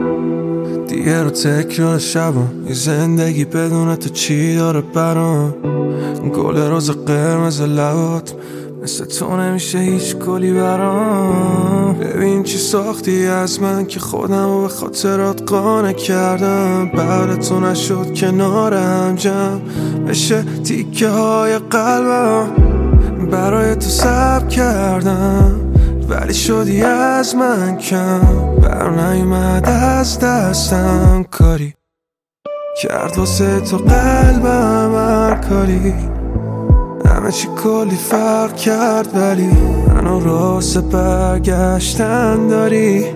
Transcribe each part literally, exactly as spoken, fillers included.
دیگه رو تکرار شبم یه زندگی بدون تو چی داره برام. گل روز قرمز لبات مثل تو نمیشه هیچ گلی برام. ببین چی ساختی از من که خودم رو به خاطرات قانع کردم. بعد تو نشد کنار هم جمع بشه تیکه های قلبم. برای تو صبر کردم ولی شدی از من کم. بر نیومد از دستم کاری کرد واسه تو قلبم هر کاری. همه چی کلی فرق کرد ولی منو راست برگشتن داری.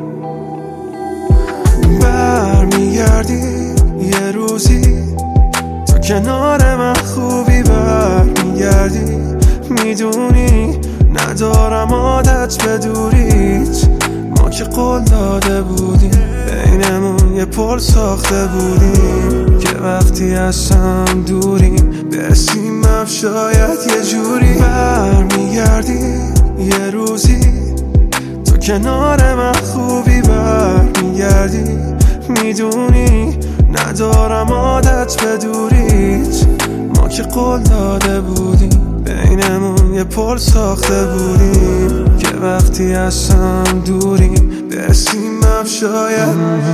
برمیگردی یه روزی تو کنار من خوبی. برمیگردی میدونی ندارم عادت به دوریت. ما که قول داده بودیم بینمون یه پل ساخته بودیم که وقتی از هم دوریم برسیم هم شاید یه جوری. برمیگردی یه روزی تو کنار من خوبی. برمیگردی میدونی ندارم عادت به دوریت. ما که قول داده بودیم بینمون یه پل ساخته بودیم که وقتی از هم دوریم برسیم هم شاید.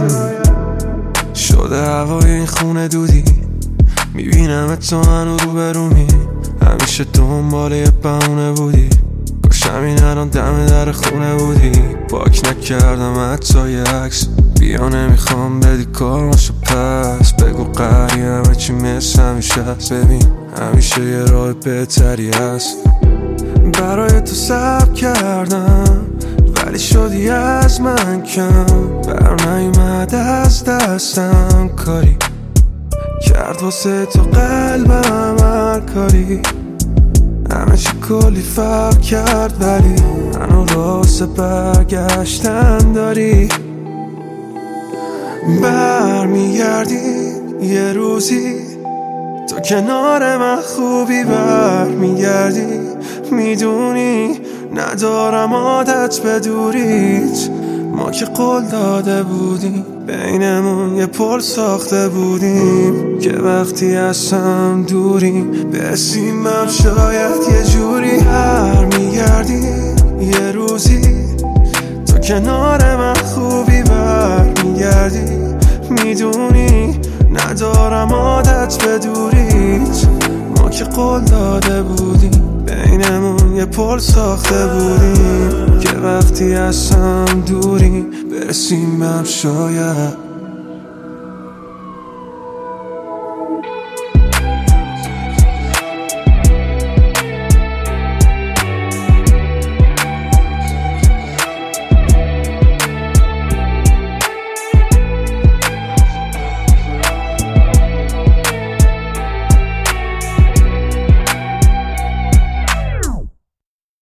شده هوای این خونه دودی میبینم تو هنو رو برومی. همیشه دنبال یه بهونه بودی کاشم این الان دم در خونه بودی. پاک نکردم حتی یه عکس بیا نمیخوام بدی کارماشو پس. بگو قری همه چی مثل همیشه هست. ببین همیشه یه راه بهتری هست. برای تو صبر کردم ولی شدی از من کم. بر نیومد از دستم کاری کرد واسه تو قلبم هر کاری. همه چی کلی فرق کرد ولی منو راست برگشتن داری. برمیگردی یه روزی تو کنار من خوبی. برمیگردی میدونی ندارم عادت به دوریت. ما که قول داده بودیم بینمون یه پل ساخته بودیم که وقتی از هم دوریم برسیم هم شاید یه جوری. برمیگردی یه روزی تو کنار من خوبی. برمیگردی میدونی ندارم عادت به دوریت. ما که قول داده بودیم بینمون یه پل ساخته بودیم که وقتی از هم دوریم برسیم هم شاید.